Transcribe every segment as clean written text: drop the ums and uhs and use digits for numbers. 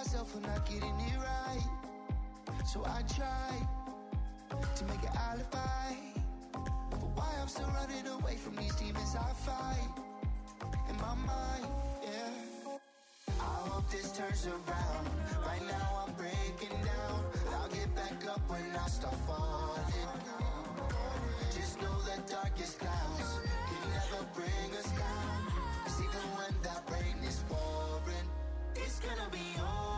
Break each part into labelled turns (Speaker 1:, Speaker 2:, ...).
Speaker 1: myself for not getting it right. So I try to make an alibi for why I'm still running away from these demons I fight in my mind, yeah. I hope this turns around. Right now I'm breaking down. I'll get back up when I start falling. Just know the darkest clouds can never bring us down. 'Cause even when that rain is pouring, it's gonna be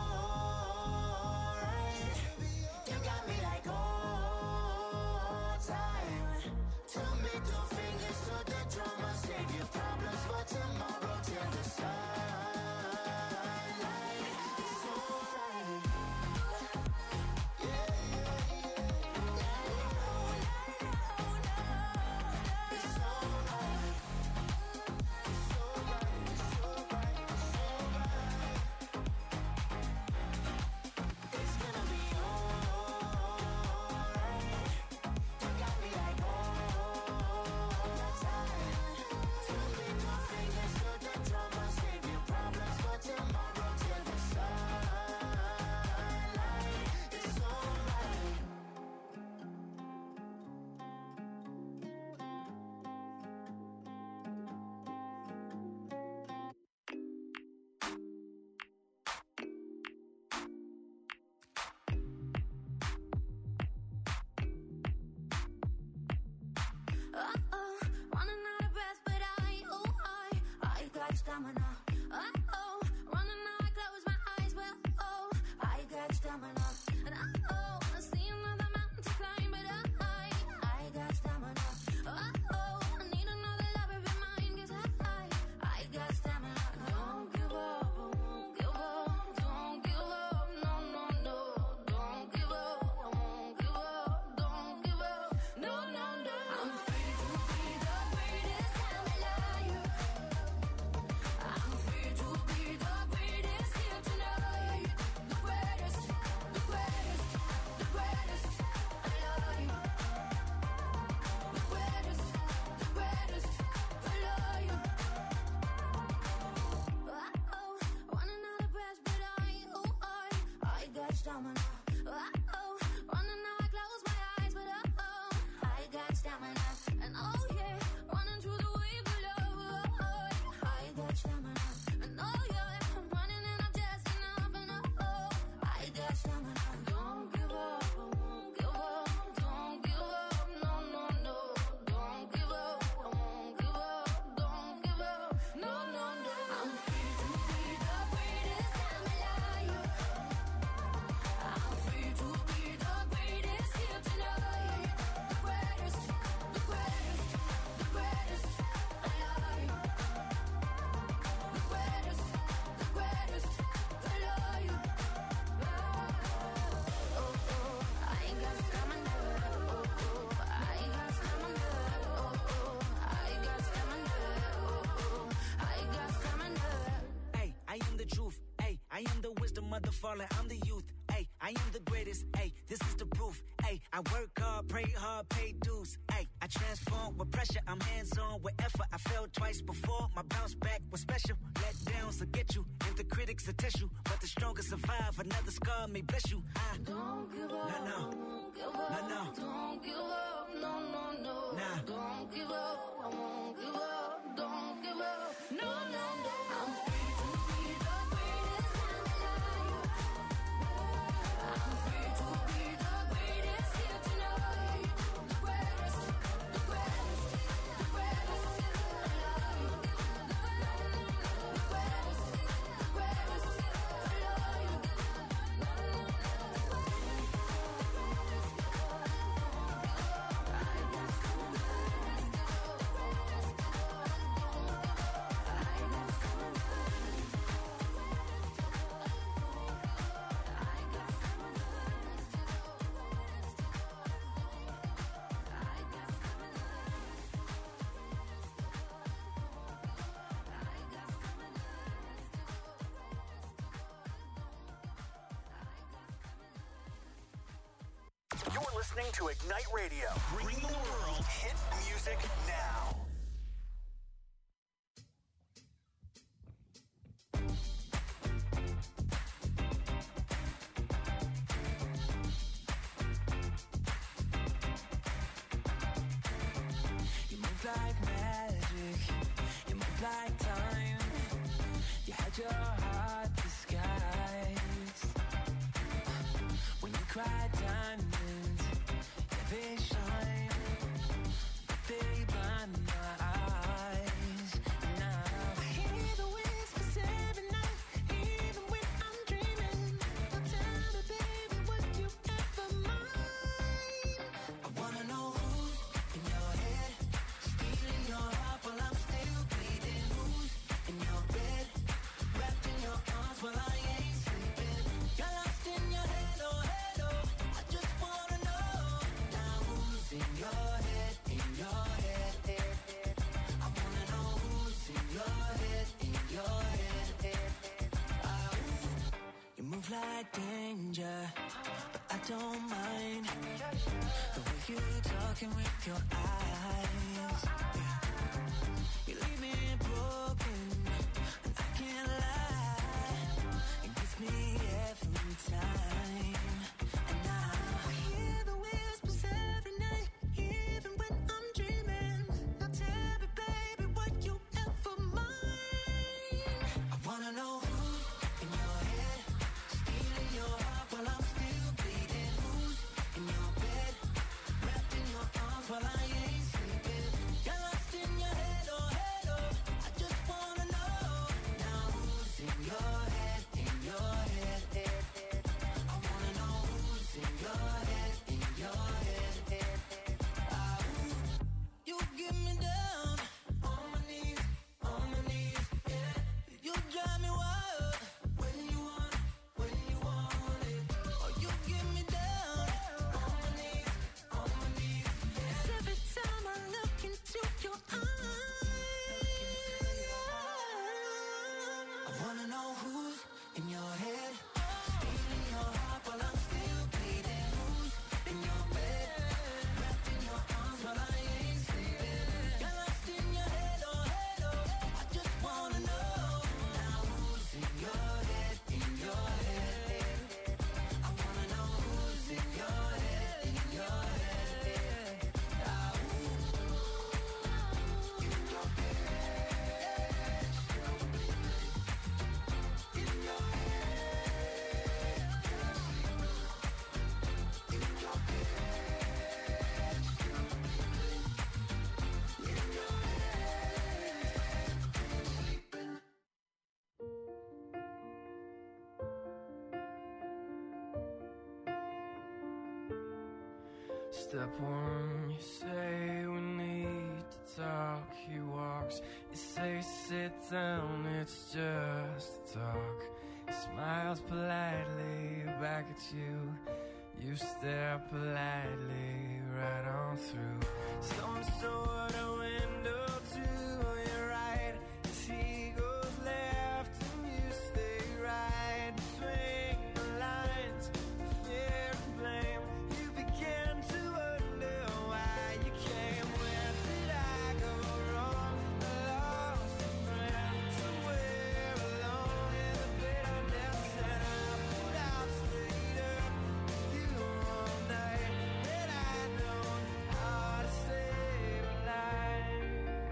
Speaker 1: alright. You got me like old time. Two middle fingers to the drum. I'll save your problems for tomorrow till the sunlight. It's alright. Yeah, yeah, yeah. It's alright. It's alright. It's alright. It's alright. It's gonna be alright. You got me like old time. Two middle fingers to the drum. I'll save your problems for tomorrow till the sunlight. It's alright.
Speaker 2: Running out of breath, but I got stamina. Running out, I close my eyes, but I got stamina. And I see another mountain to climb, but I got stamina. I need another lover of mine, 'cause I got stamina. Don't give up, I won't give up. Don't give up, no, no, no. Don't give up, I won't give up. Don't give up, no, no, no. I'm free to be the greatest I'm alive. I'm free to be the greatest here tonight. The greatest, the greatest, the greatest alive. The greatest, the greatest alive. Running out of breath, but I got stamina. Running out, I close my eyes, but I got stamina. And yeah, running through the wave below. I got stamina. And yeah, I'm running and I'm just enough. And I got stamina. Don't give up, I won't give up. Don't give up, no, no, no. Don't give up, I won't give up. Don't give up, no, no, no. I'm free to be the greatest I'm alive. I'm free to be the greatest here tonight. The greatest, the greatest, the greatest alive. The greatest, the greatest alive. I got stamina. I got stamina. I got stamina. I got stamina.
Speaker 3: Hey, I am the truth. Hey, I am the wisdom of the fallen. I'm the youth. Hey, I am the greatest. Hey, this is the proof. Hey, I work hard, pray hard, pay dues. Hey, I transform with pressure. I'm hands-on with effort. I failed twice before. My bounce back was special. Let downs will get you, and the critics will test you. But the strongest survive. Another scar may bless you.
Speaker 2: Don't give up,
Speaker 3: No, no.
Speaker 2: I won't give up.
Speaker 3: No, no.
Speaker 2: Don't give up, no, no, no.
Speaker 3: Nah.
Speaker 2: Don't give up, I won't give up. Don't give up, no, no, no. I'm free to be the greatest I'm alive. I'm free to be the greatest here tonight. The greatest, the greatest, the greatest alive. The greatest, the greatest alive.
Speaker 4: listening to Ignite Radio. Bringing the world hit music now.
Speaker 5: like magic, you move like time. You had your heart disguised. When you cry diamonds, yeah, they shine, but they blind my eyes. Now I hear the whispers every night, even when I'm dreaming. Now tell me, baby, would you ever mind? I wanna know who's in your head, stealing your heart while I'm still bleeding. Who's in your bed, wrapped in your arms while I ain't sleeping. You're lost in your head, oh head, oh. I just wanna know now who's in your head, in your head, head, head. I wanna know who's in your head, in your head, head, head. You move like danger, but I don't mind the way you talking with your eyes. Yeah. You leave me broken, and I can't lie. It gets me every time. And now I hear the whispers every night, even when I'm dreaming. Now tell me, baby, would you ever mind? I wanna know who's in your head, stealing your heart while I'm still bleeding. Who's in your bed, wrapped in your arms while I ain't sleeping. You're lost in your head, oh head, oh. I just wanna know now who's in your head, in your head, head, head. I wanna know who's in your head, in your head, head, head. You get me down on my knees, yeah. You drive me wild when you want it. Oh, you get me down on my knees, yeah. Every time I look into your eyes, I wanna know who's in your head, stealing your heart while I'm still bleeding. Who's in your bed, wrapped in your arms while I ain't sleeping. You're lost in your head, oh head, oh. I just wanna know now who's in your head, in your head, head, head. I wanna know who's in your head, in your head, head. Step one, you say we need to talk. He walks, you say sit down, it's just talk. He smiles politely back at you. You stare politely right on through some sort of window to your right. As he goes left and you stay right between the lines of fear and blame. You begin to wonder why you came. Where did I go wrong? I lost a friend somewhere alone in the bitterness, and I put out straight up with you all night. Had I known how to save a life.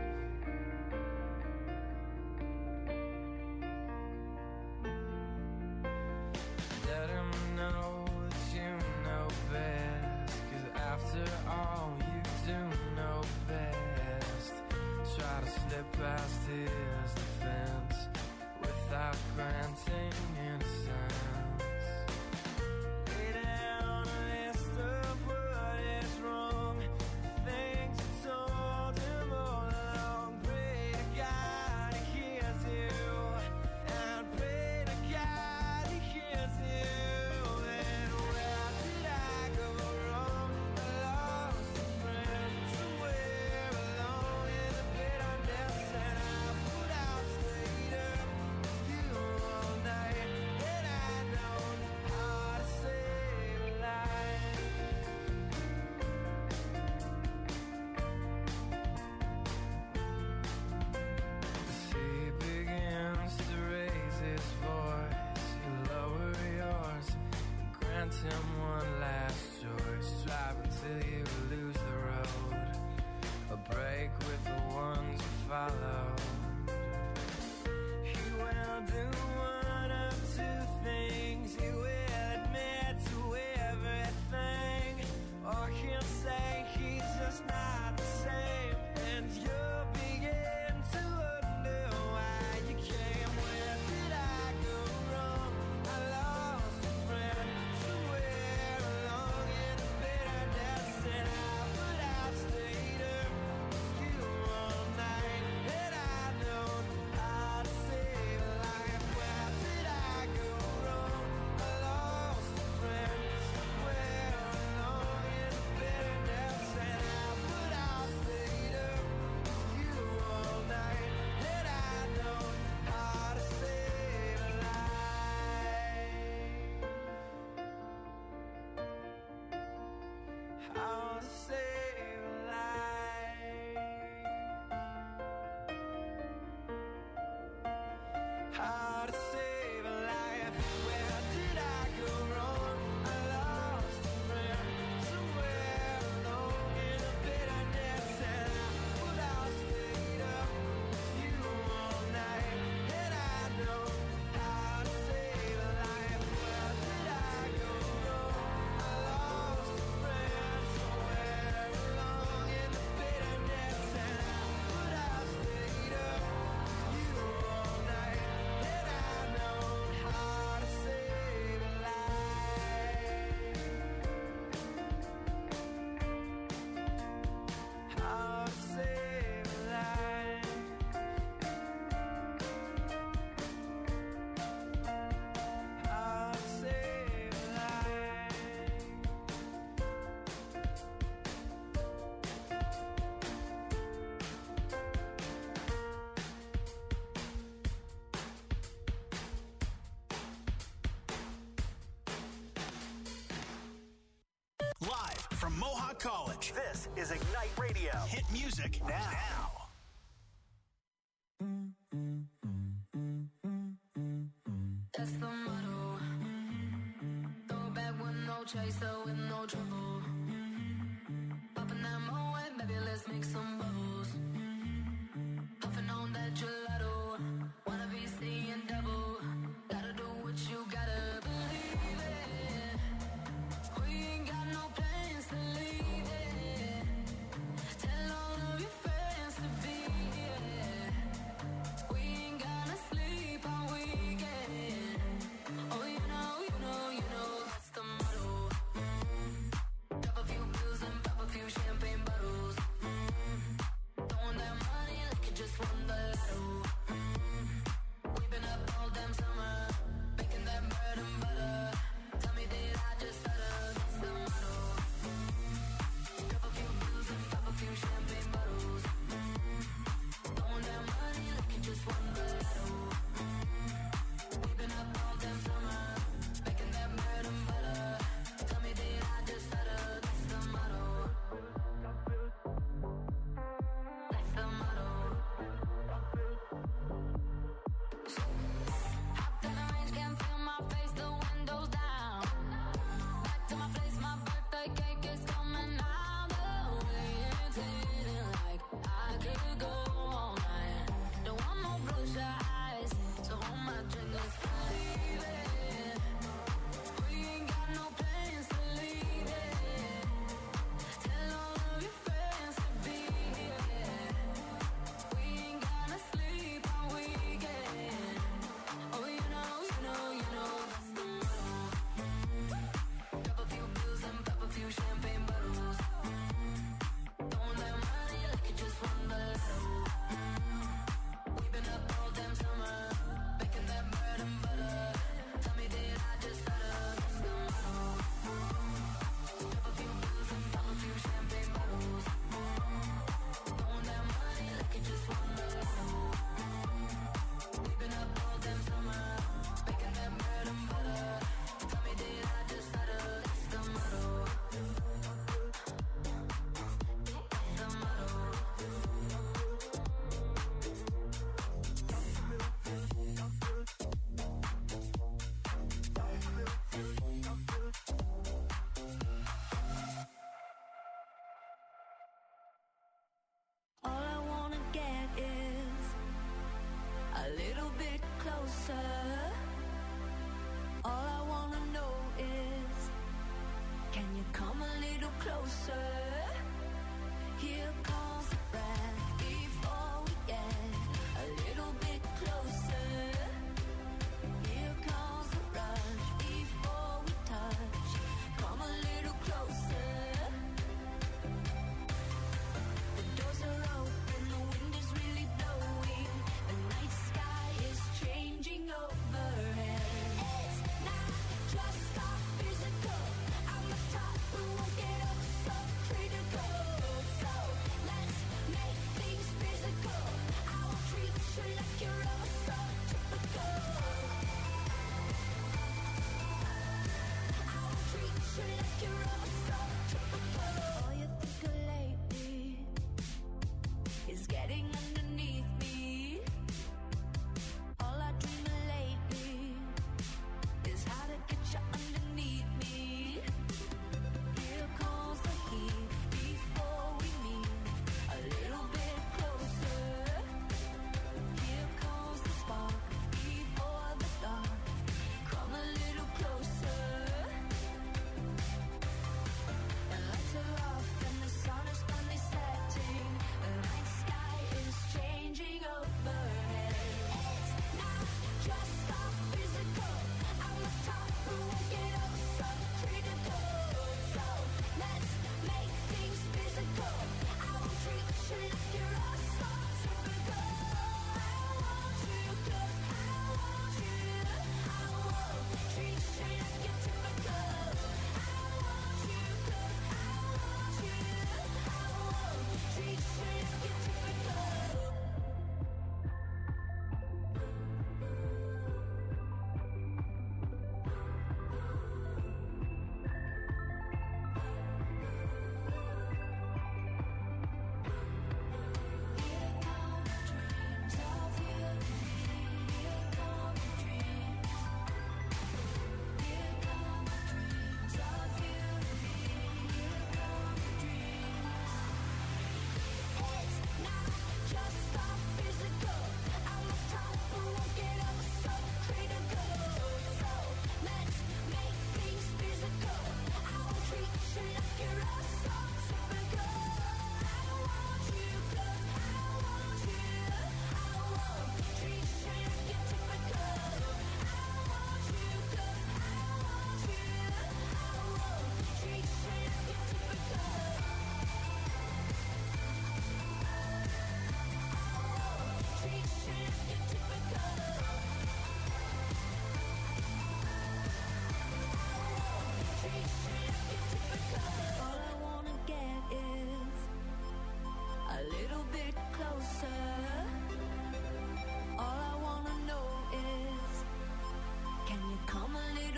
Speaker 5: Let him know that you know best, 'cause after all you do know best. Try to slip past his defense without granting innocence. Lay down a list of what is wrong, the things you told him all along. Pray to God he hears you, and pray to God he hears you. And where did I go wrong? I lost a friend somewhere alone in the bitterness, and I put out straight up with you all night. Had I known how to save a life. As he begins to raise his voice, you lower yours and grant him one last choice. Drive until you lose the road, or break take with the ones who follow. He will do one of two things. He will admit to everything, or he'll say he's just not the same, and you'll begin to wonder why you came. Where did I go wrong? I lost a friend somewhere along in the bitterness, and I would have stayed up with you all night, and I know how to save a life. Where did I go wrong? I lost a friend somewhere along in the bitterness, and I would have stayed up with you all night, and I know how to save a life. How to save a life. How to save a life. Where did I go wrong? I lost a friend somewhere along in the bitterness, and I would have stayed up with you all night, and I know how to save a life. Where did I go wrong? I lost a friend somewhere along in the bitterness, and I would have stayed up with you all night, and I know how to save a life. How to save a life. How to save a life.
Speaker 4: Live from Mohawk College, this is Ignite Radio. Hit music now.
Speaker 2: That's the motto. Throw it back with no chaser, with no trouble. Popping that Moet, baby, let's make some bubbles. Puffing on that gelato. Wanna be seeing double. Gotta do what you gotta believe it. We ain't got no plans to leave it. Tell all of your friends to be here. We ain't gonna sleep all weekend. Oh, you know, that's the motto.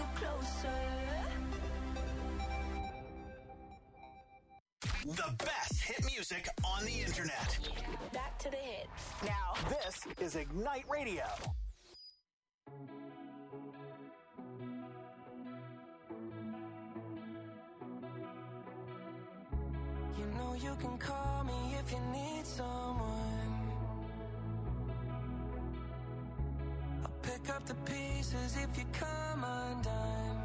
Speaker 2: closer.
Speaker 4: The best hit music on the internet.
Speaker 2: Back to the hits.
Speaker 4: Now, this is Ignite Radio.
Speaker 5: You know you can call me if you need someone. I'll pick up the pieces if you come undone.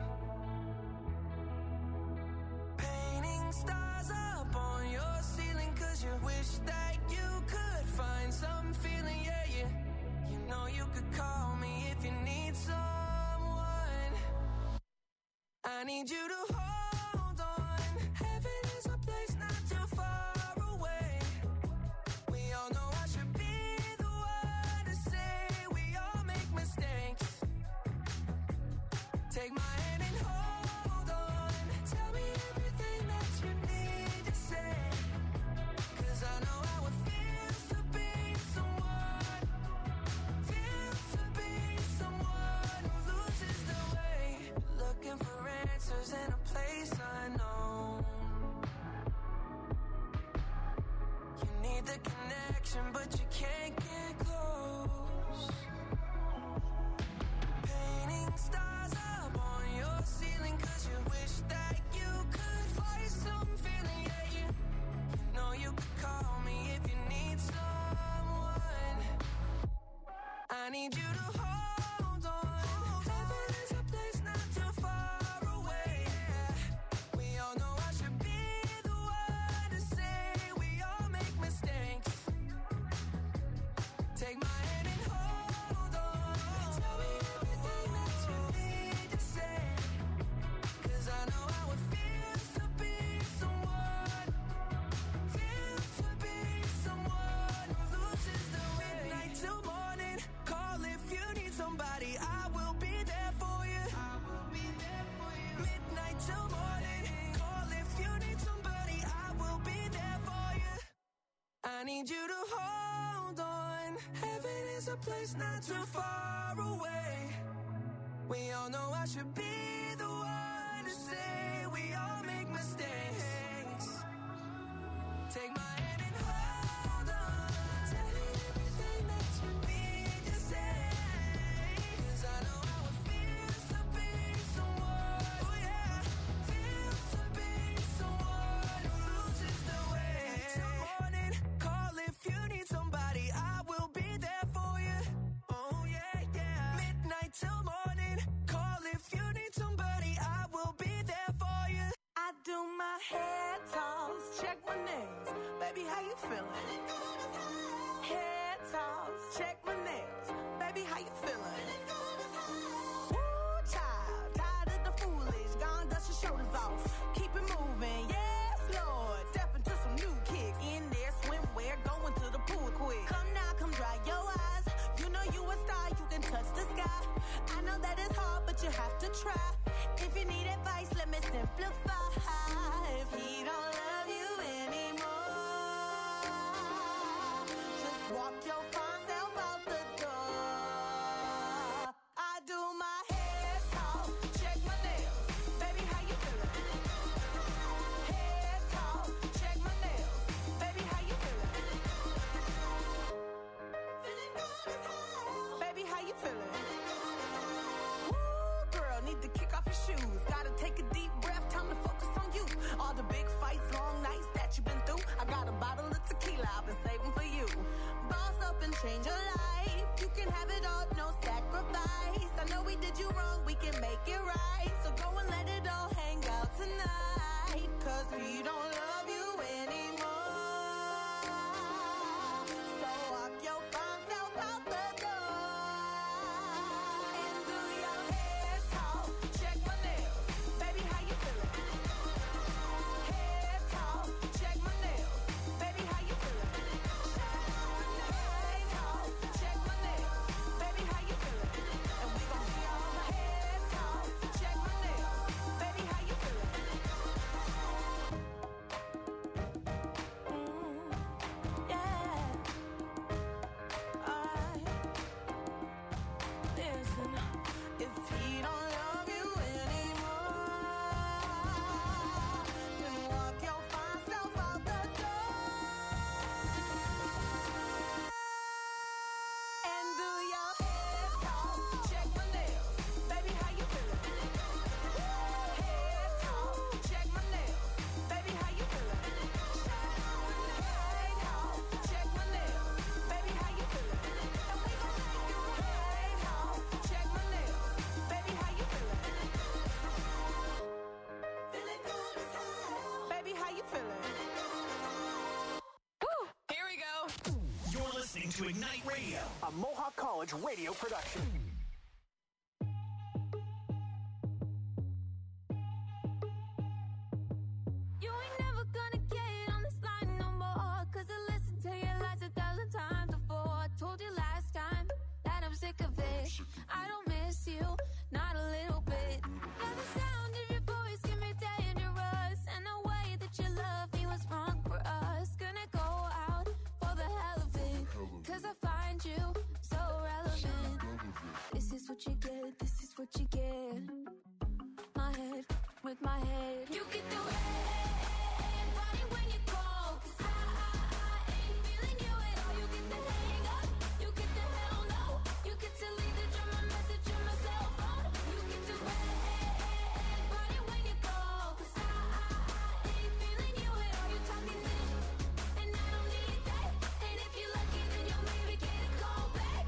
Speaker 5: Painting stars up on your ceiling 'cause you wish that you could find some feeling, yeah, yeah. You know you could call me if you need someone. I need you to hold on. Heaven is a place not too far away. We all know I should be the one to say we all make mistakes. Take my hand and hold on. Tell me everything that you need to say. 'Cause I know how it feels to be someone. Feels to be someone who loses their way. Looking for answers in a place unknown. You need the connection, but you can't get close. Painting stars up on your ceiling 'cause you wish that you could find some feeling, yeah, yeah. You know you could call me if you need someone. I need you to hold on. Heaven is a place not too far away. We all know I should be the one to say we all make mistakes. Take my hand and hold on. Tell me everything that you need to say. 'Cause I know how it feels to be someone. Feels to be someone who loses their way. Midnight till morning. Call if you need somebody. I will be there for you. I will be there for you. Midnight till morning. Call if you need somebody. I will be there for you. I need you to hold on. Heaven is a place not too far away. We all know I should be the one to say we all make mistakes. Take my hand and hold on. Tell me everything that you need to say. 'Cause I know how it feels to be someone. Oh yeah, feels to be someone who loses their way. Till morning, call if you need somebody. I will be there for you. Oh yeah, yeah. Midnight till morning, call if you need somebody. I will be there for you.
Speaker 6: I do my hair toss, check my nails. Baby, how you feeling? Hair toss, check my nails. Baby, how you feeling? Woo, child, tired of the foolish. Gone, dust your shoulders off. Keep it moving, yes, Lord. Step into some new kicks. In there, swimwear, going to the pool quick. Come now, come dry your eyes. You know you a star, you can touch the sky. I know that it's hard, but you have to try. If you need advice, let me simplify. If he don't love you anymore, just walk your fine self out the door. I do my hair talk, check my nails. Baby, how you feeling? Hair talk, check my nails. Baby, how you feeling? Feeling good as hell. Baby, how you feeling? Woo, girl, need to kick off your shoes. Gotta take a deep breath, time to focus on you. All the big fights, long nights that you've been through. I got a bottle of tequila I've been saving for you. Boss up and change your life. You can have it all, no sacrifice. I know we did you wrong, we can make it right. So go and let it all hang out tonight. 'Cause he don't love you anymore. So walk your fine self out the door. And do your hair talk, check my nails. Baby, how you feeling? Hair talk, check my nails. Baby, how you feeling? Hair talk, check my nails. Baby, how you feeling? And we gon' be all the hair talk, check my nails. Baby, how you feeling?
Speaker 4: to Ignite Radio, a Mohawk College radio production.
Speaker 2: You ain't never gonna get on this line no more, 'cause I listened to your lies 1,000 times before. I told you last time that I'm sick of it. I don't miss you, not a little bit. Yeah, the sound of your voice can be dangerous, and the way that you love me was wrong for us. Gonna go out for the hell of it, 'cause I find you so relevant. This is what you get, this is what you get. My head with my head. You get the red body when you call, 'cause I ain't feeling you at all. You get the hang up, you get the hell no. You get to leave the drama message on my cell phone. You get the red body when you call, 'cause I ain't feeling you at all. You talking this, and I don't need that. And if you're lucky, then you'll maybe get a call back.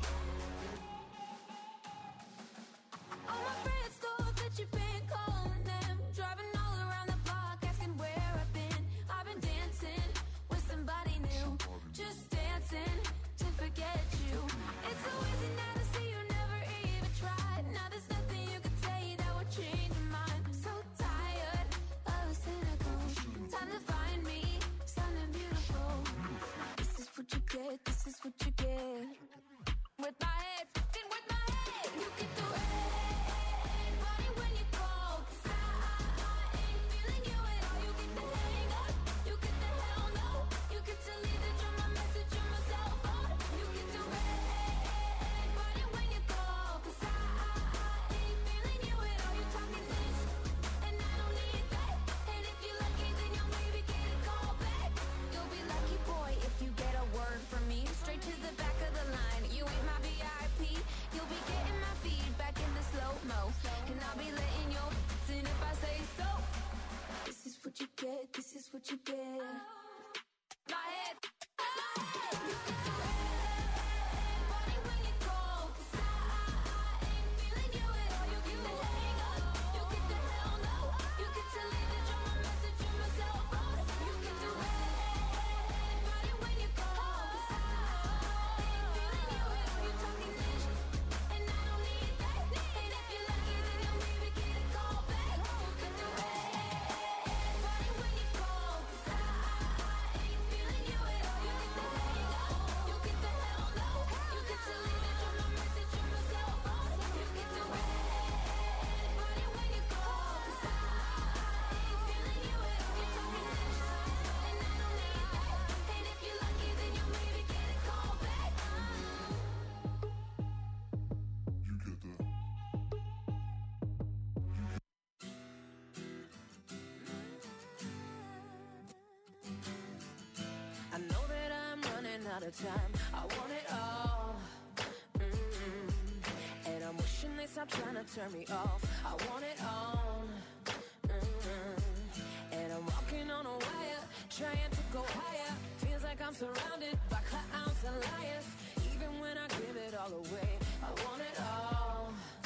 Speaker 2: All my friends thought that you've been calling them, driving all around the block, asking where I've been. I've been dancing with somebody new, just dancing to forget you. It's so easy now to see you never even tried. Now there's nothing you can say that would change your mind. So tired of the cynical. Time to find me something beautiful. This is what you get, this is what you get. With my head, fucking with my head. You get the red body when you call, 'cause I ain't feeling you at all. You get the hang up, you get the hell no. You get to leave the drama message on my cell phone. You get the red body when you call, 'cause I ain't feeling you at all. You talking this, and I don't need that. And if you're lucky, then you'll maybe get a call back. You'll be lucky, boy, if you get a word from me. Straight to the back of the line. You ain't my VIP. You'll be getting my feedback in the slow-mo, and I'll be letting your in if I say so. This is what you get, this is what you get. My head, you get the red body when you call, 'cause I ain't feeling you at all. You get the hang up, you get the hell no. You get to leave the drama message on my cell phone. You get the red body when you call, 'cause I ain't feeling you at all. You talking this, and I don't need that. And if you're lucky, then you'll maybe get a call back. You get the red body when you call, 'cause I ain't feeling you at all. You get the hang up, you get the hell no. You get to leave the drama message on my cell phone. You get the red body when you call, 'cause I ain't feeling you at all. You talking this, and I don't need that. And if you're lucky, then you'll maybe get a call back.
Speaker 1: You get that.
Speaker 6: I know that I'm running out of time. I want it all. And I'm wishing they stop trying to turn me off. I want it all. And I'm walking on a wire, trying to go higher. Feels like I'm surrounded by clowns and liars. Even when I give it all away, I want it all.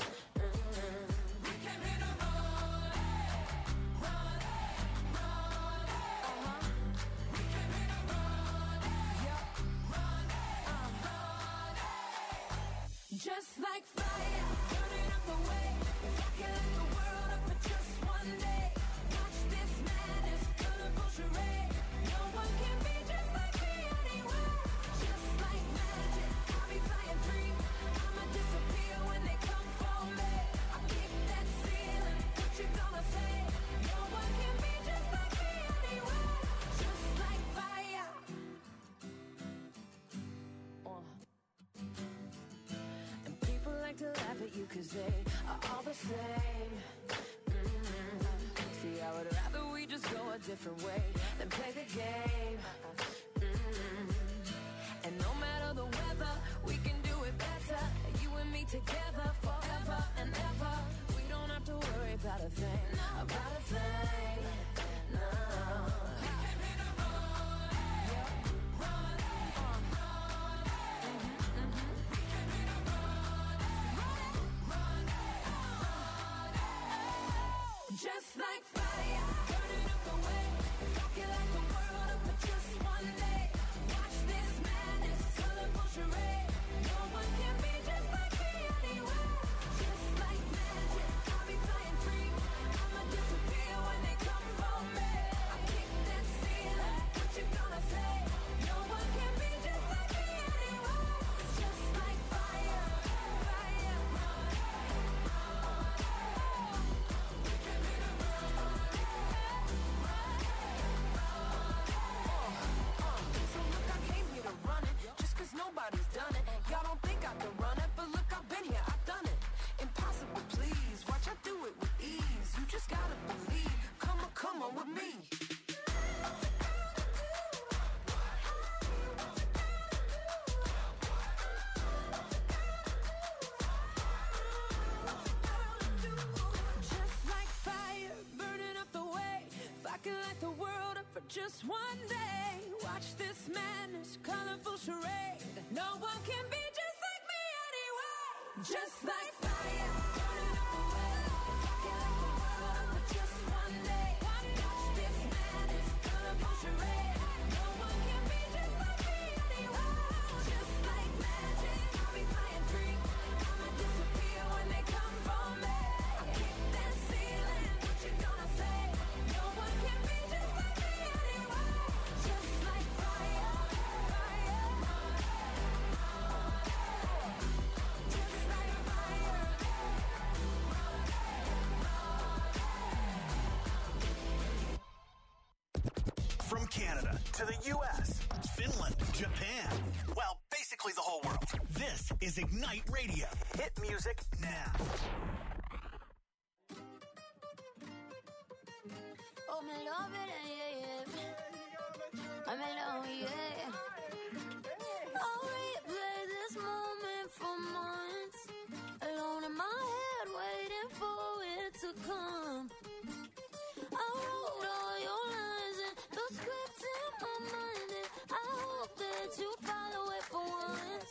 Speaker 6: We came here to run, run, run. We came here to run, yeah, run, run. Just like fire, burning up the way. If I can light the world up for just one day, watch this madness, colorful charade. No one can be just like me anywhere. Just like magic, I'll be flying free. I'ma disappear when they come for me. I keep that ceiling, what you gonna say? No one can be just like me anywhere. Just like fire. And people like to laugh at you 'cause they are all the same. See, I would rather we just go a different way than play the game. And no matter the weather, we can do it better. You and me together forever and ever. We don't have to worry about a thing, about a thing. No. We came here to run, yeah, run, run. We came here to run, run, run. Just like fire, burning up the way. If I can light the world up for just one day, watch this madness, colorful charade.
Speaker 7: just one day. Watch this madness, colorful charade. No one can be just like me anyway. Just like fire, burning up the way. Rocking like the world, but just one day. Watch this madness, colorful charade. No one can be just like me anyway. Just like magic, I'll be flying free. I'ma disappear when they come for me. I kick that ceiling, what you gonna say? No one can be just like me anyway. Just like fire, fire. Just like fire.
Speaker 4: From Canada to the U.S., Finland, Japan, well, basically the whole world. This is Ignite Radio. Hit music now.
Speaker 2: Oh, me love it, yeah, yeah. I'm alone, yeah. I'll replay this moment for months. Alone in my head, waiting for it to come. I wrote all your lines and the scripts in my mind, and I hope that you follow it for once.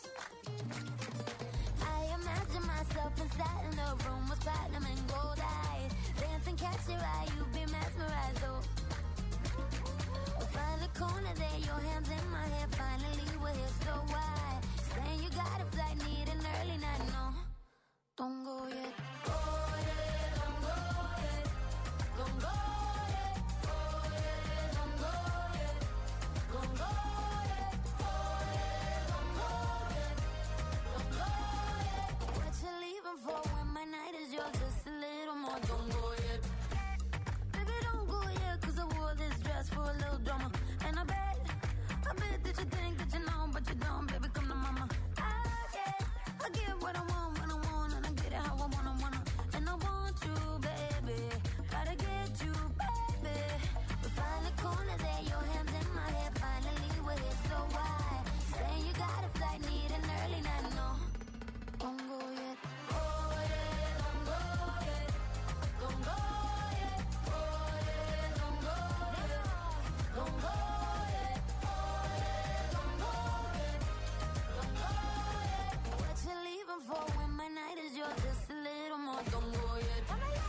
Speaker 2: I imagine myself inside in the room with platinum and gold eyes. Dancing, catch your eye, you be mesmerized, oh. We'll find the corner there, your hands in my hair. Finally, we're here, so why? Saying you got a flight, need an early night, no. Don't go yet. Go yet, don't go yet. Don't go yet. Go yet, don't go yet. Don't go yet. Go yet, don't go yet. Don't go yet. What you leaving for when my night is yours? Just a little more. Don't go yet. Baby, don't go yet, 'cause I wore this dress for a little drama. And I bet that you think that you know, but you don't. Baby, come to mama. I get what I want when I want, and I get it how I wanna. And I want you, baby. Gotta get you, baby. We find the corner there, your hands in my hair. Finally, we're here, so why? Saying you got a flight, need an early night, no. Don't go yet. Go yet, don't go yet. Don't go yet. Go yet, don't go yet. Don't go yet. Go yet, don't go yet. Don't go yet. What you leaving for when my night is yours? Just a little more. Don't go yet.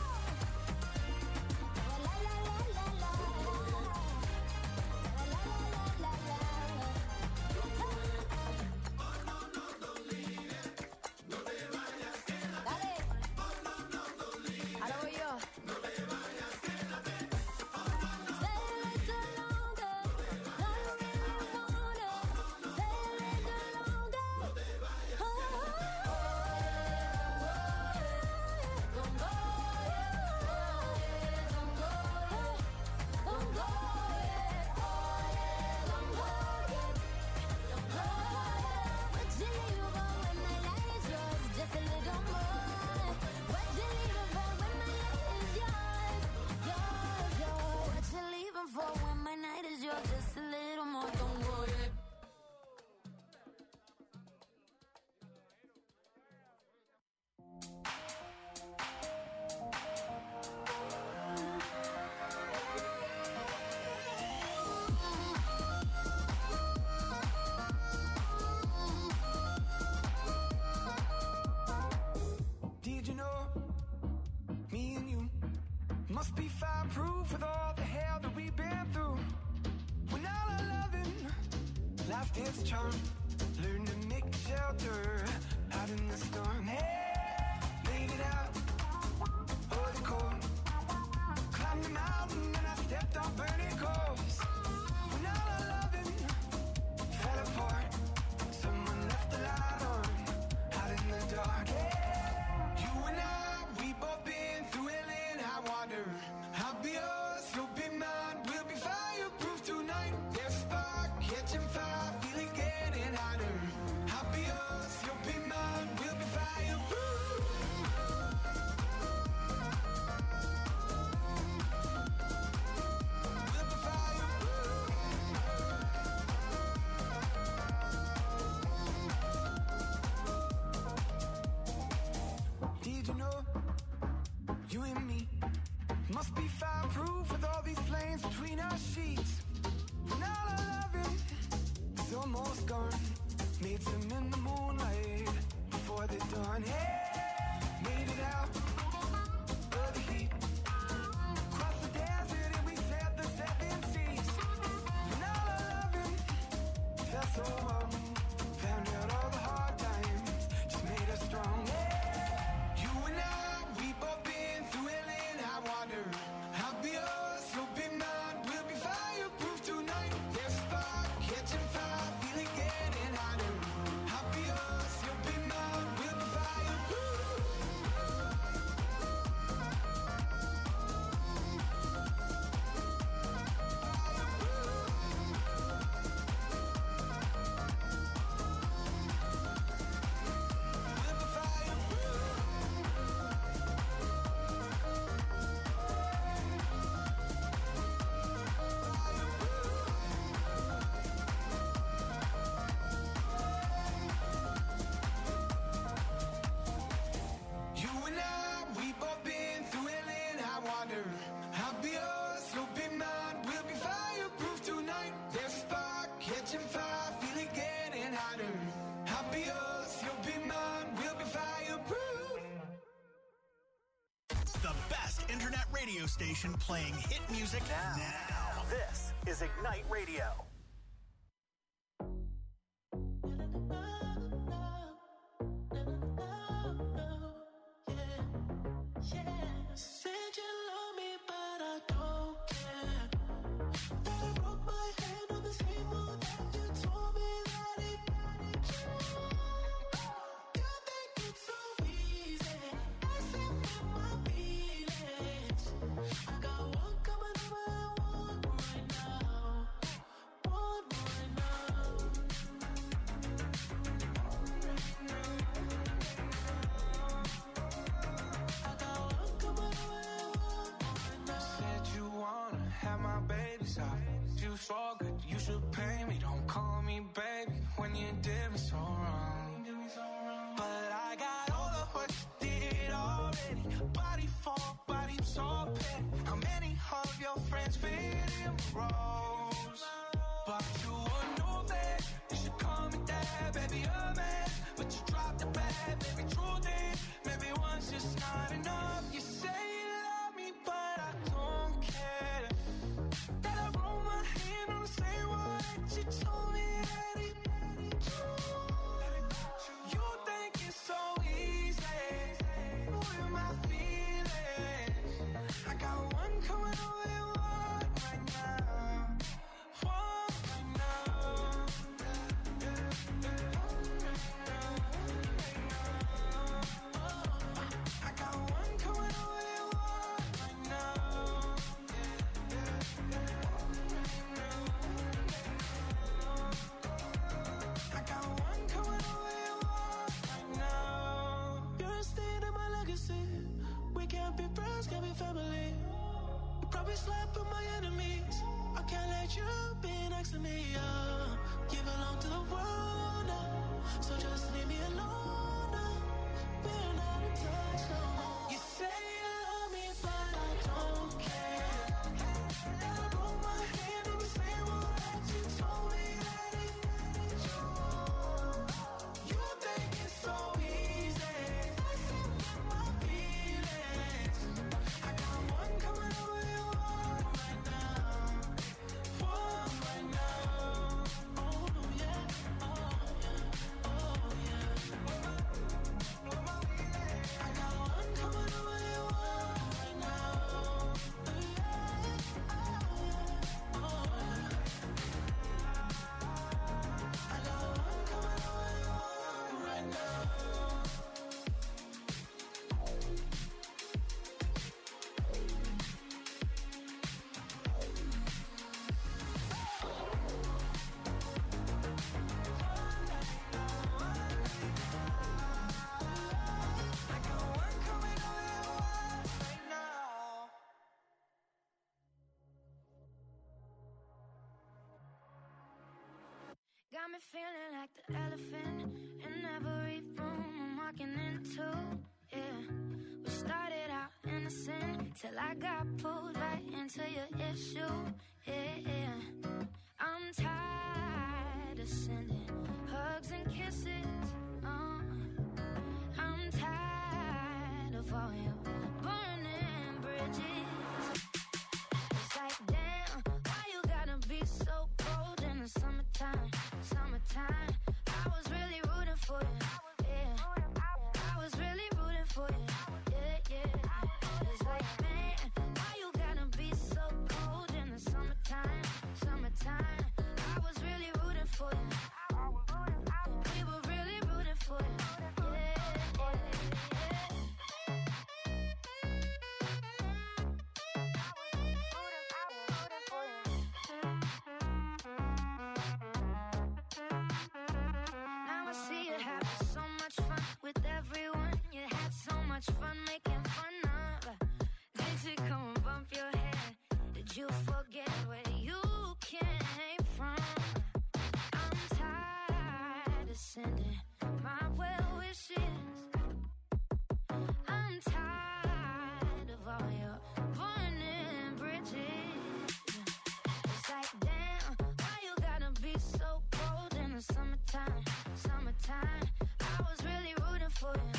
Speaker 2: La la la la la. La la la la la. Dale. Ahora voy yo. Stay a little longer. No, you really wanna. Stay a little longer. Don't go yet. Don't go yet. Don't go yet. Don't go yet. Don't go yet. What you leaving for when my light is yours? Just a little more. What you leaving for when my light is yours? Yours, yours. What you leaving for when my night is yours? Just a little more. Don't go yet.
Speaker 5: Did you know me and you must be fireproof with all the hell that we've been through? When all our loving, life takes a charm. Learn to make a shelter out in the storm. Hey, made it out of the cold. Climbed the mountain and I stepped on burning coals. When all our loving fell apart, someone left the light on out in the dark. You and I, we both been through hell and high water. I'll be yours, you'll be mine. We'll be fireproof tonight. There's a spark, catching fire, feeling getting hotter. I'll be yours, you'll be mine. We'll be fireproof. We'll be fireproof. Did you know you and me must be fireproof with all these flames between our sheets?
Speaker 8: all our loving is almost gone. Meet him in the moonlight before the dawn. Hey, made it out of the heat. Crossed the desert and we sailed the 7 seas. And all our loving felt so wrong. Found out all the hard times just made us strong. Hey, you and I, we both been through hell and high water. I'll be yours, you'll be mine. We'll be fireproof tonight. There's a spark catching fire, feeling getting hotter. I'll be yours, you'll be mine. We'll be fireproof. We'll be fireproof. You and I, we both been through hell and high water. I'll be yours, you'll be mine. We'll be fireproof tonight. There's a spark catching fire, feel it getting hotter. I'll be yours, you'll be mine. We'll be fireproof.
Speaker 4: The best internet radio station playing hit music now. This is Ignite Radio.
Speaker 5: Said you love me, but I don't care. That I broke my hand on the same one that you told me that it. You think it's so easy, messing with my feelings. I got one coming over and one right now. One right now. I got one coming over and one right now.
Speaker 8: Said you wanna have my babies out. You so good, you should pay me. Don't call me baby when you did me so wrong. But I got all of what you did already. Body for body, I'm so petty. How many of your friends fit in roles? But you would know that you should call me dad, baby, a man. But you dropped the bag, baby, truth is, maybe one's just not enough. You say you love me, but I don't care. That I roll my hand on the same one that you told me that it. You think it's so easy, with my feelings. I got one coming over and one right now. One right now. I got one coming over and one right now. I got one coming over and one right now.
Speaker 5: You're a stain in my legacy. We can't be friends, can't be family. You probably slept with my enemies. I can't let you be next to me. You belong to the world now, so just leave me alone now. We're not in touch no more. You say you love me, but I don't care. And I broke my hand on the same one that you told me that it. You think it's so easy, messing with my feelings. I got one coming over and one right now. One right now. Oh yeah, oh yeah, oh yeah. I got one coming over and one right now. Oh yeah, I got one coming over and one right now. I got one coming over and one right now.
Speaker 2: Got me feeling like the elephant in every room I'm walking into. Yeah, we started out innocent till I got pulled right into your issue. Yeah, I'm I'm tired of sending hugs and kisses. I'm tired of all your burning bridges. It's like, damn, why you gotta be so cold in the summertime? Summertime, I was really rooting for you. Yeah, I was really rooting for you. Yeah, yeah. It's like, man, why you gotta be so cold in the summertime? Summertime, I was really rooting for you. We were really rooting for you. Fun making fun of. Did you come and bump your head? Did you forget where you came from? I'm tired of sending my well wishes. I'm tired of all your burning bridges. It's like, damn, why you gotta be so cold in the summertime? Summertime, I was really rooting for you.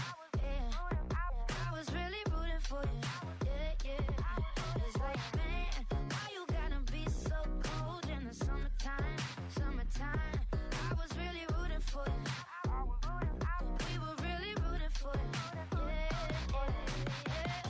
Speaker 2: For you, yeah, yeah. It's like, man, why you gotta be so cold in the summertime? Summertime, I was really rooting for you. We were really rooting for you, yeah, yeah,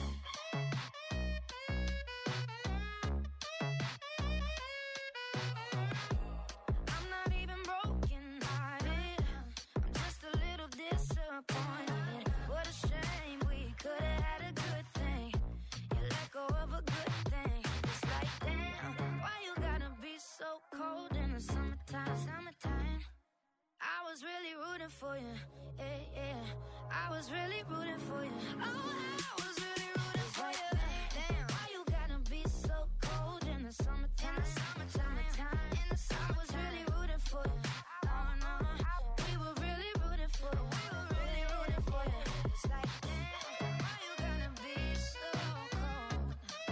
Speaker 2: yeah. I'm not even broken hearted. I'm just a little disappointed. What a shame, we could have had a good thing. You let go of a good thing. It's like, damn, why you gotta be so cold in the summertime? Summertime, I was really rooting for you. Yeah, yeah, I was really rooting for you. Oh, I was really rooting for you. Damn, why you gotta be so cold in the summertime? Summertime, in the summer, I was really rooting for you. No, no, we were really rooting for you. We were really rooting for you. It's like, damn, why you gotta be so cold?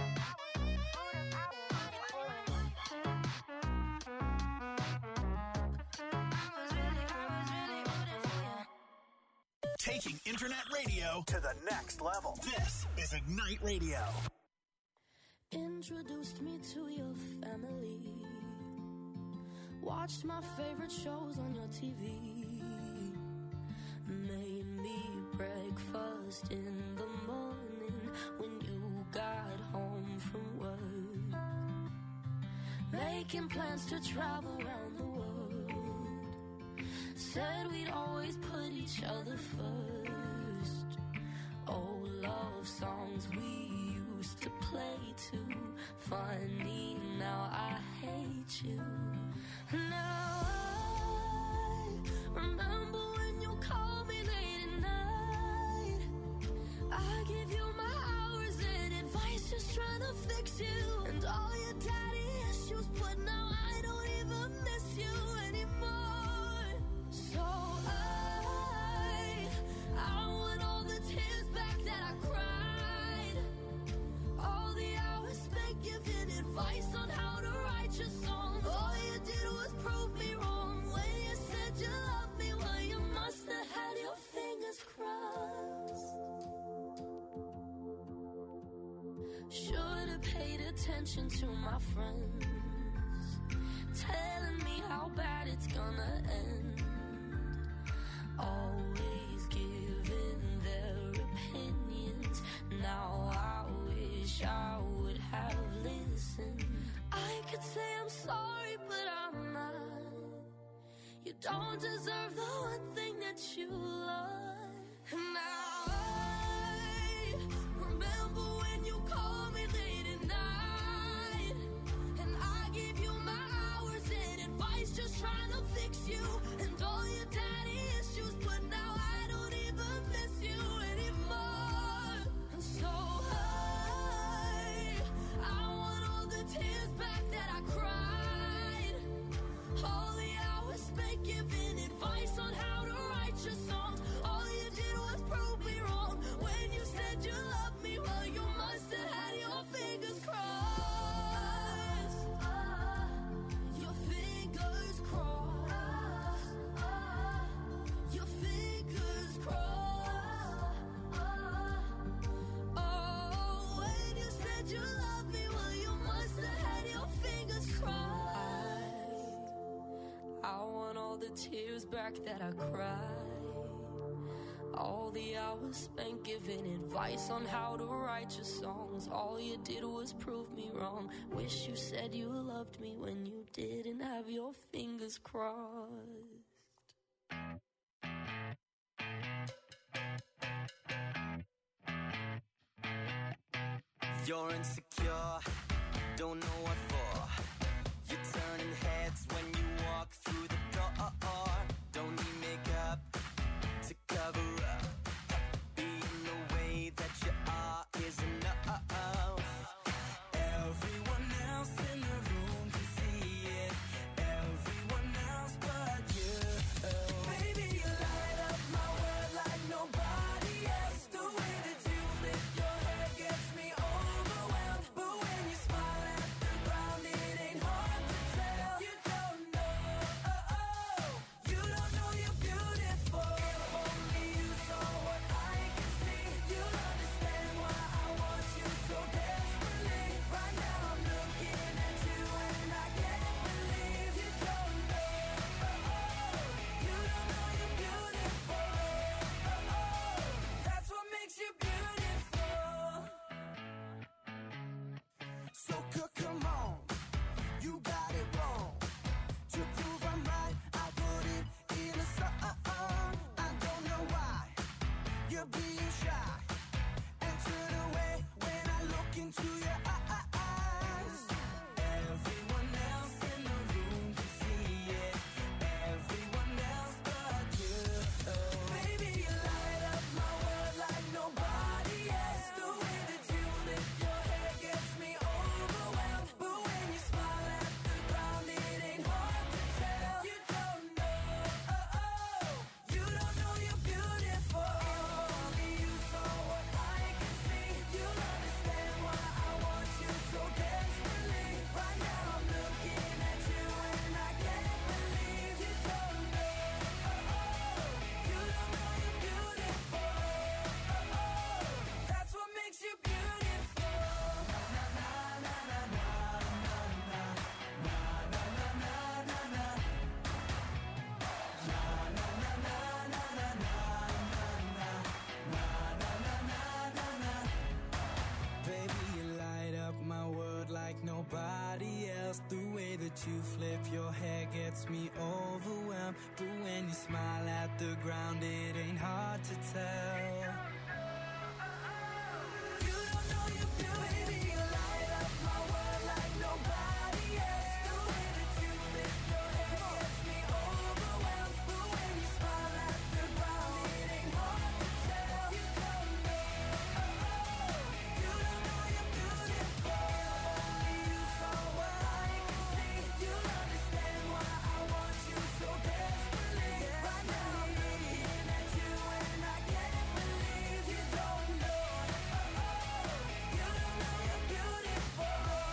Speaker 2: I was really rooting for you.
Speaker 4: Taking internet radio to the next level. This is Ignite Radio.
Speaker 9: Introduced me to your family. Watched my favorite shows on your TV. Made me breakfast in the morning when you got home from work. Making plans to travel around the world. Said we'd always put each other first. Old love songs we used to play too. Funny, now I hate you. Now I remember when you called me late at night. I give you my hours and advice, just trying to fix you. And all your daddy issues, but now I don't even miss you anymore. So I want all the tears back that I cried. All the hours spent giving advice on how to write your songs. All you did was prove me wrong when you said you loved me. Well, you must have had your fingers crossed. Should have paid attention to my friends, telling me how bad it's gonna end. Always giving their opinions. Now I wish I would have listened. I could say I'm sorry, but I'm not. You don't deserve the one thing that you love. And now I remember when you called me late at night. And I gave you my hours and advice, just trying to fix you. And all your daddy issues, but now I don't even miss you anymore. And so I want all the tears back that I cried. All the hours spent giving advice on how to write your songs. All you did was prove me wrong when you said you loved me. the tears back that I cried, all the hours spent giving advice on how to write your songs. All you did was prove me wrong. Wish you said you loved me when you didn't have your fingers crossed.
Speaker 10: You're insecure, don't know what for. You're turning heads when you walk through the door. Don't need makeup to cover up. Being the way that you are is enough. Everyone else in the room can see it. Everyone else but you. Baby, you light up my world like nobody else. The way that you flip your hair gets me overwhelmed. But when you smile at the ground, it ain't hard to tell. You don't know, you don't know you're beautiful. If only you saw what I can see, you'll understand why I want you so desperately. Right now I'm looking at you and I can't believe you don't know, you don't know you're beautiful. That's what makes you beautiful. So come on, you got it wrong. To prove I'm right, I put it in a song. I don't know why you're being shy and turn away when I look into your eyes. Everyone else in the room can see it. Everyone else but you. Baby, you light up my world like nobody else. The way that you flip your hair gets me overwhelmed. But when you smile at the ground, it ain't hard to tell. You don't know, you don't know you're beautiful. If only you saw what I can see, you'll understand why I want you so desperately. Right now I'm looking at you and I can't believe you don't know, you don't know you're beautiful. That's what makes you beautiful. Baby, you light up my world like nobody else. The way that you flip your hair gets me overwhelmed. But when you smile at the ground, it ain't hard to tell. You don't know you're beautiful. Baby, you light up my world like nobody else. The way that you flip your hair gets me overwhelmed. But when you smile at the ground, it ain't hard to tell. You don't know, you don't know you're beautiful. Only you saw what I can see, you'll understand why I want you so desperately. Right now I'm looking at you and I can't believe you don't know, you don't know you're beautiful.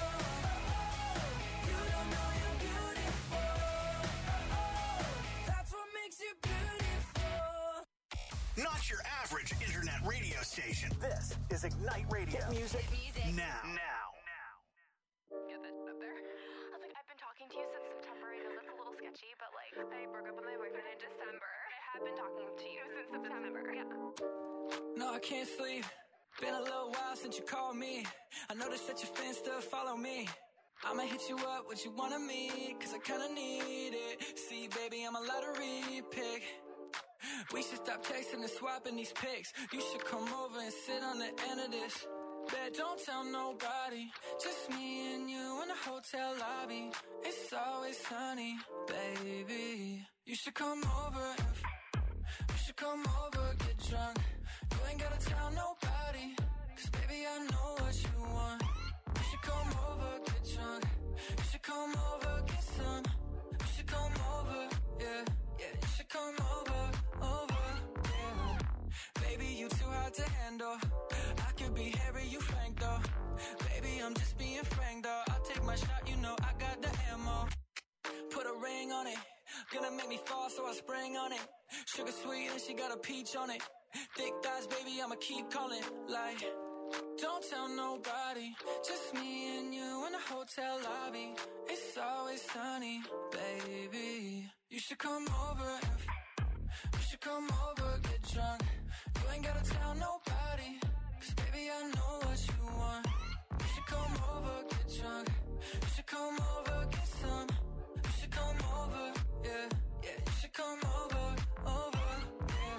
Speaker 10: You don't know you're beautiful. That's what makes you beautiful.
Speaker 4: Not your average internet radio station. This is Ignite Radio. Hit music now.
Speaker 11: Get that up there. I was like, I've been talking to you since September. I know that's a little sketchy, but like, I broke up with my boyfriend in December. I have been talking to you since September. Yeah.
Speaker 5: No, I can't sleep. Been a little while since you called me. I noticed that your fans still follow me. I'ma hit you up, what you wanna meet, cause I kinda need it. See, baby, I'm a lottery pick. We should stop texting and swapping these pics. You should come over and sit on the end of this. Bet don't tell nobody, just me and you in the hotel lobby. It's always sunny, baby. You should come over you should come over, get drunk. You ain't gotta tell nobody, cause baby I know what you want. You should come over, get drunk. You should come over, get some. You should come over, yeah, yeah. You should come over, yeah. Baby, you too hard to handle. I could be Harry, you Frank though. Baby, I'm just being frank though. I'll take my shot, you know I got the ammo. Put a ring on it, gonna make me fall so I spring on it. Sugar sweet and she got a peach on it. Thick thighs, baby, I'ma keep calling. Like, don't tell nobody, just me and you in the hotel lobby. It's always sunny, baby. You should come over. You should come over, get drunk. You ain't gotta tell nobody, 'cause baby I know what you want. You should come over, get drunk. You should come over, get some. You should come over, yeah, yeah. You should come over, over, yeah.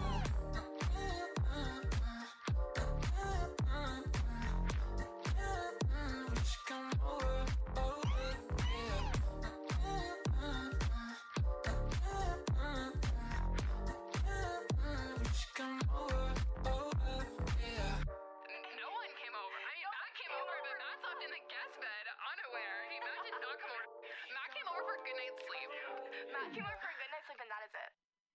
Speaker 5: You should come over, over, yeah. You should come over, over, yeah.
Speaker 11: No one came over. I mean, Matt came over, but Matt slept in the guest bed, unaware. Matt did not come over. Matt came over for a good night's sleep. Matt came over for a good night's sleep, and that is it.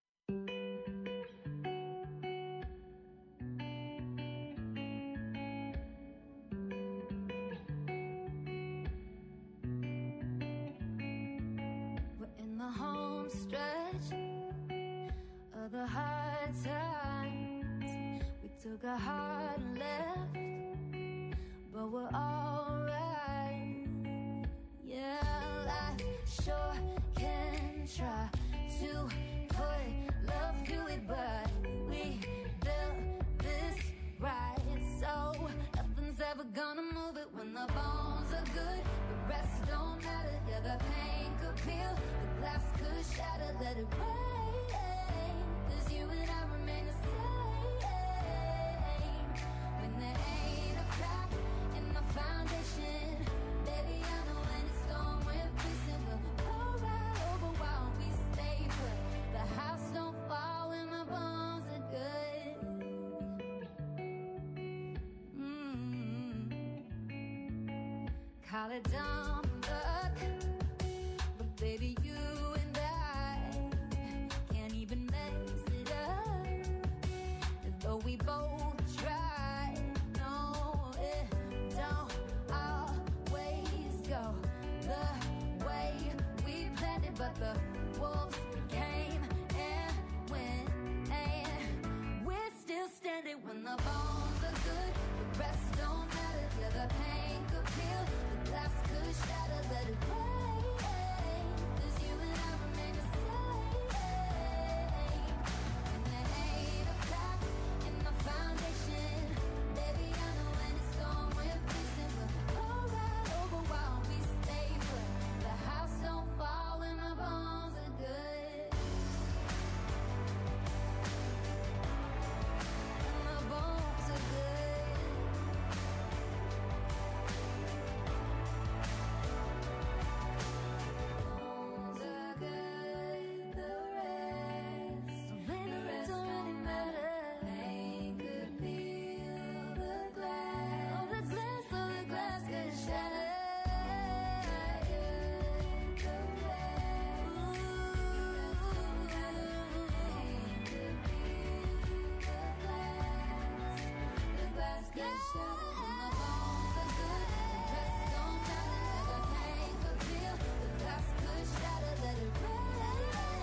Speaker 2: We're in the home stretch of the hard times. We took a hard left, but we're alright. Yeah, life sure can try to put love through it, but we built this right, so nothing's ever gonna move it. When the bones are good, the rest don't matter. Yeah, the pain could peel, the glass could shatter. Let it rain, 'cause you and I remain the same. When there ain't a crack in the foundation, baby, I know when it's gone, we're facing. We'll roll right over while we stay put. The house don't fall when the bones are good. Call it dumb luck, but baby, you and I can't even mess it up. Though we both try, no, it don't always go the way we planned it. But the wolves came and went, and we're still standing. When the bones are good, the rest don't matter. Yeah, the pain could peel, the glass could shatter. Let it rain, 'cause you and I remain the same. And there ain't a crack in the foundation, baby, I know when it's gone, we're facing. We'll roll right over while we stay put. The house don't fall when the bones are good. And the bones are good. Bones are good, the rest don't really matter. Pain could peel the glass, oh, the glass could shatter. The glass could shatter. When the bones are good, the rest don't matter. The pain could peel, the glass could shatter. Let it rain,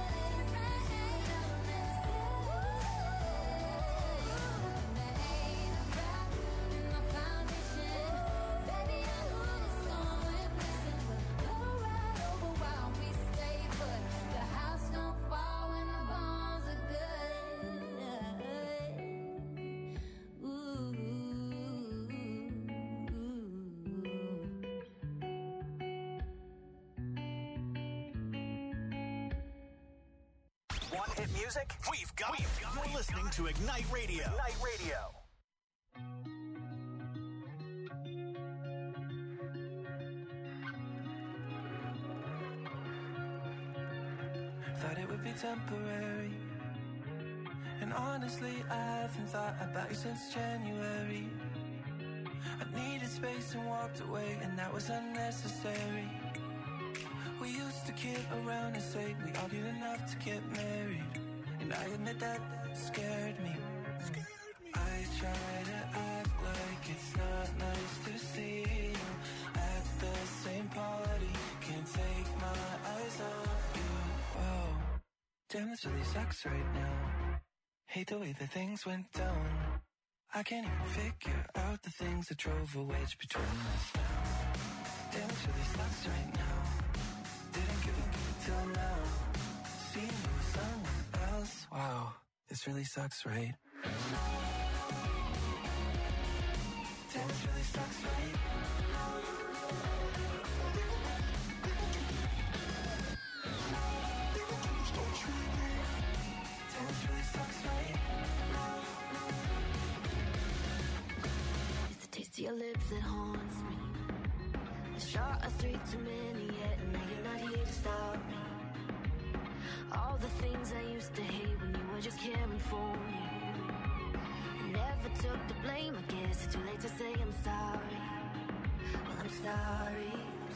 Speaker 2: there ain't a crack in the foundation, baby, I know when it's gone, we're facing. We'll go right over while we stay put. The house don't fall when the bones are good. Ooh.
Speaker 4: Want hit music? We've got it. You're listening to Ignite Radio. Ignite Radio.
Speaker 5: Thought it would be temporary, and honestly I haven't thought about you since January. I needed space and walked away, and that was unnecessary. We used to kid around and say we argued enough to get married, and I admit that scared me. I try to act like it's not nice to see you at the same party. Can't take my eyes off you. Whoa, damn, this really sucks right now. Hate the way that things went down. I can't even figure out the things that drove a wedge between us now. Damn, this really sucks right now. Didn't give a till now. seeing you with someone else. Wow, this really sucks, right? Damn, this really sucks, right? Damn, this really sucks, right?
Speaker 9: It's the taste of your lips that haunts me. A shot of 3 too many yet, and now you're not here to stop me. All the things I used to hate when you were just caring for me. I never took the blame, I guess it's too late to say I'm sorry. Well, I'm sorry.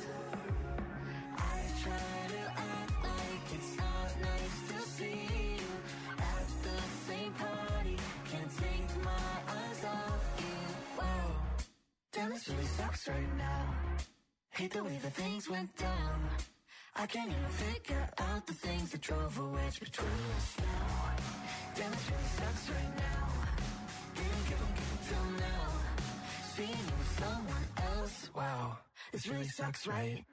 Speaker 9: I try to act like it's not nice to see you at the same party. Can't take my eyes off you. Wow,
Speaker 5: Damn, this really sucks right now. Hate the way that things went down. I can't even figure out the things that drove a wedge between us now. Damn, this really sucks right now. Didn't give a till now. Seeing you with someone else. Wow, this really sucks, right?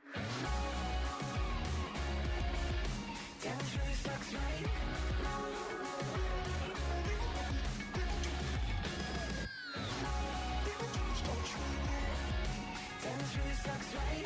Speaker 5: Damn, this really sucks, right? Damn, this really sucks, right?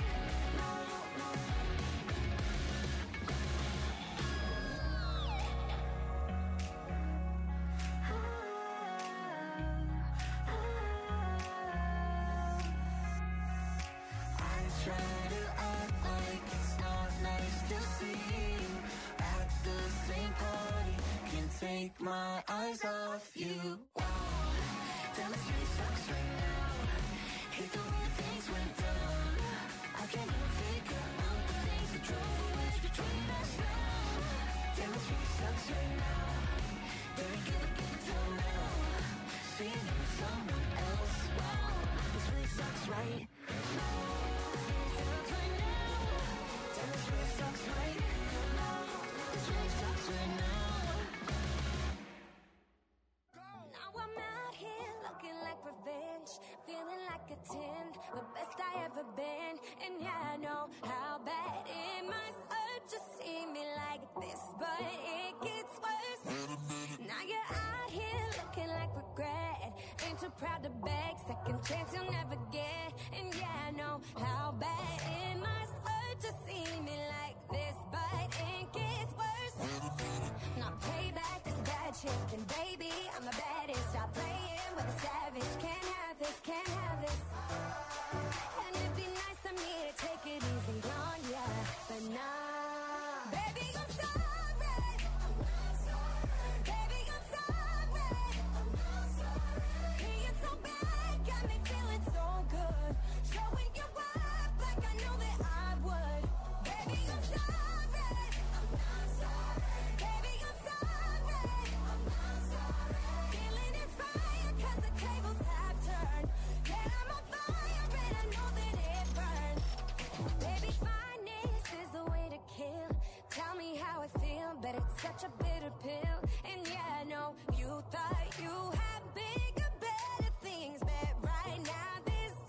Speaker 5: Try to act like it's not nice to see you at the same party. Can't take my eyes off you. Wow, damn, this really sucks right now. Hate the way things went down. I can't even figure out the things that drove a wedge between us now. Damn, this really sucks right now. Very good till now. Seeing you with someone else. Wow, this really sucks right.
Speaker 2: Now I'm out here looking like revenge, feeling like a 10, the best I ever been. And yeah, I know how bad it must hurt to see me like this, but it gets worse. Now you're out here looking like regret, ain't too proud to beg, second chance you'll never get. And yeah, I know how bad it must hurt to see me like this, but it gets worse. Now payback is a bad chick, and baby, I'm the baddest. Stop playing with a savage. Can't have this, can't have this. And it'd be nice of me to take it easy.